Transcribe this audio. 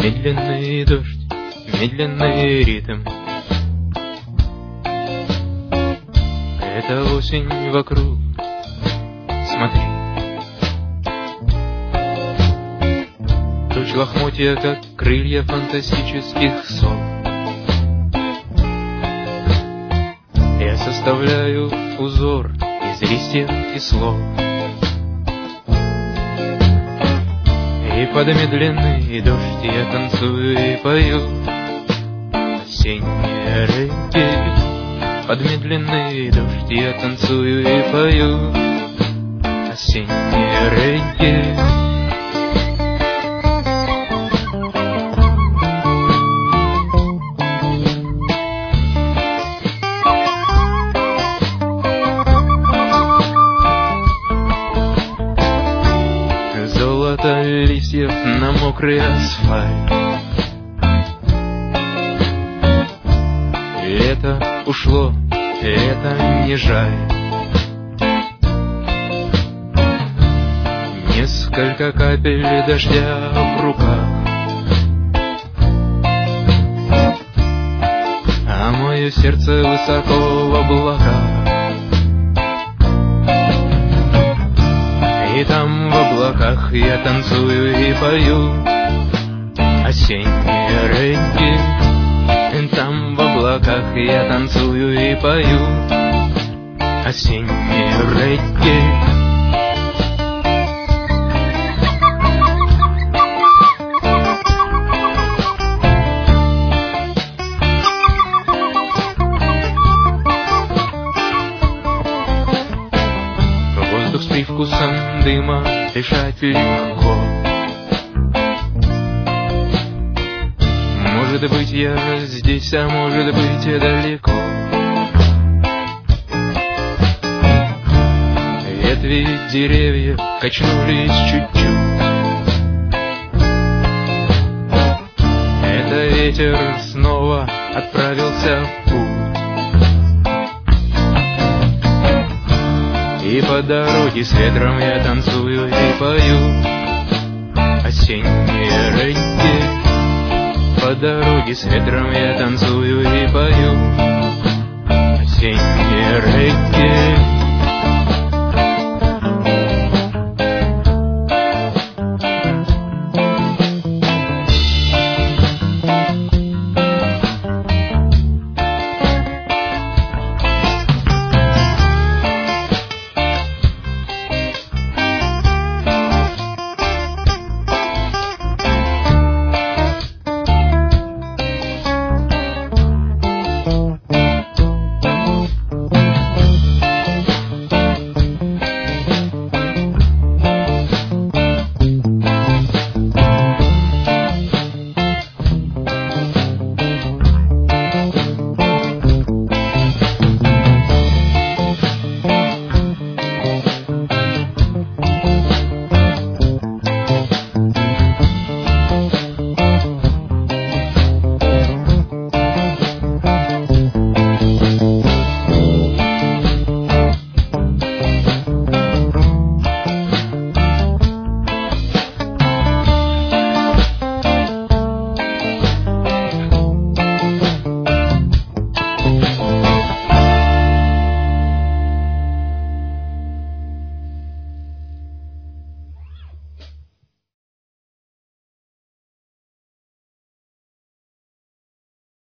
Медленный дождь, медленный ритм. Это осень вокруг, смотри. Прочь лохмотья, как крылья фантастических сов. Я составляю узор из листьев и слов. И под медленный дождь я танцую и пою осеннее регги. Под медленный дождь я танцую и пою осеннее регги. Золото листьев на мокрый асфальт. Лето ушло, лето не жаль. Несколько капель дождя в руках, а мое сердце высоко в облаках. И там в облаках я танцую и пою осенние регги. И там в облаках я танцую и пою осенние регги. Воздух с привкусом дыма, дышать легко. Может быть, я здесь, а может быть, и далеко. Ветви деревьев качнулись чуть-чуть. Это ветер снова отправился в путь. И по дороге с ветром я танцую и пою осенние регги. По дороге с ветром я танцую и пою осенние регги.